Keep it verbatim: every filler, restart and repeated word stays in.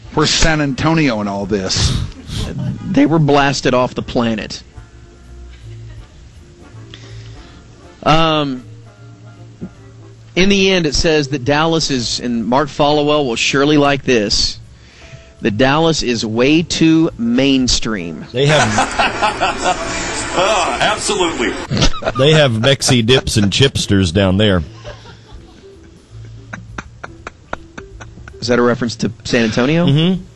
Where's San Antonio in all this? They were blasted off the planet. Um, in the end, it says that Dallas is, and Mark Followell will surely like this, that Dallas is way too mainstream. They have... uh, absolutely. They have Mexi dips and chipsters down there. Is that a reference to San Antonio? Mm-hmm.